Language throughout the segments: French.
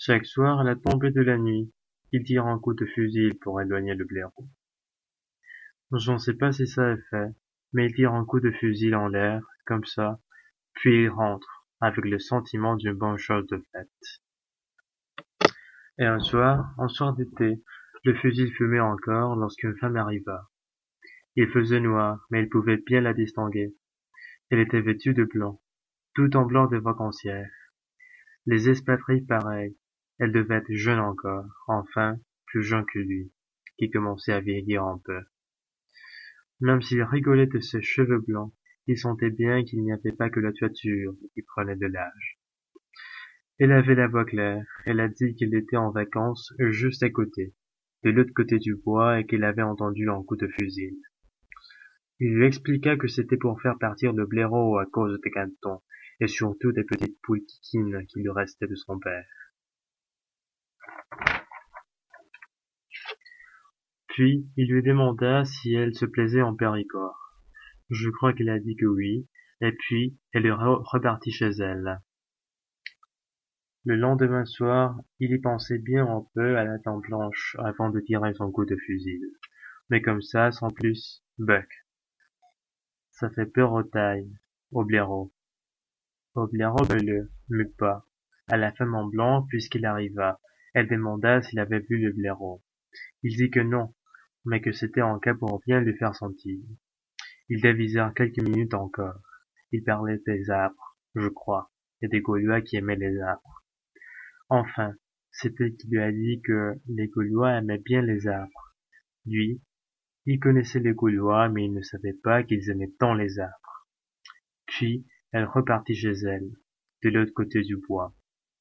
Chaque soir, à la tombée de la nuit, il tire un coup de fusil pour éloigner le blaireau. Je ne sais pas si ça est fait, mais il tire un coup de fusil en l'air, comme ça, puis il rentre, avec le sentiment d'une bonne chose de faite. Et un soir d'été, le fusil fumait encore lorsqu'une femme arriva. Il faisait noir, mais il pouvait bien la distinguer. Elle était vêtue de blanc, tout en blanc de vacancière. Les espadrilles pareilles. Elle devait être jeune encore, enfin, plus jeune que lui, qui commençait à vieillir un peu. Même s'il rigolait de ses cheveux blancs, il sentait bien qu'il n'y avait pas que la toiture qui prenait de l'âge. Elle avait la voix claire, elle a dit qu'il était en vacances juste à côté, de l'autre côté du bois, et qu'il avait entendu un coup de fusil. Il lui expliqua que c'était pour faire partir le blaireau à cause des canetons, et surtout des petites poules kikines qui lui restaient de son père. Puis, il lui demanda si elle se plaisait en Périgord. Je crois qu'elle a dit que oui, et puis elle est repartie chez elle. Le lendemain soir, il y pensait bien un peu à la dent blanche avant de tirer son coup de fusil. Mais comme ça, sans plus, buck. Ça fait peur aux tailles, au blaireau. Au blaireau mais pas. À la femme en blanc, puisqu'il arriva, elle demanda s'il avait vu le blaireau. Il dit que non, mais que c'était en cas pour bien lui faire sentir. Ils dévisèrent quelques minutes encore. Ils parlaient des arbres, je crois, et des Gaulois qui aimaient les arbres. Enfin, c'était qui lui a dit que les Gaulois aimaient bien les arbres. Lui, il connaissait les Gaulois, mais il ne savait pas qu'ils aimaient tant les arbres. Puis, elle repartit chez elle, de l'autre côté du bois.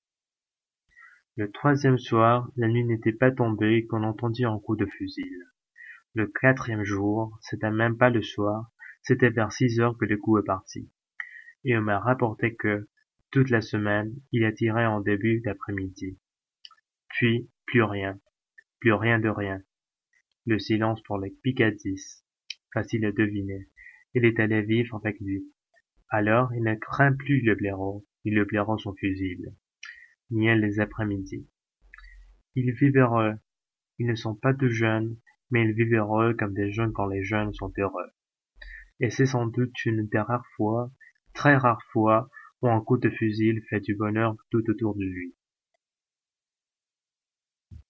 Le troisième soir, la nuit n'était pas tombée qu'on entendit un coup de fusil. Le quatrième jour, c'était même pas le soir, c'était vers 6 heures que le coup est parti. Et on m'a rapporté que, toute la semaine, il a tiré en début d'après-midi. Puis, plus rien de rien. Le silence pour les picadisses. Facile à deviner. Il est allé vivre avec lui. Alors, il ne craint plus le blaireau, ni le blaireau son fusil, ni elle les après-midi. Ils vivent heureux. Ils ne sont pas tout jeunes, mais ils vivent heureux comme des jeunes quand les jeunes sont heureux. Et c'est sans doute une des rares fois, très rares fois, où un coup de fusil fait du bonheur tout autour de lui.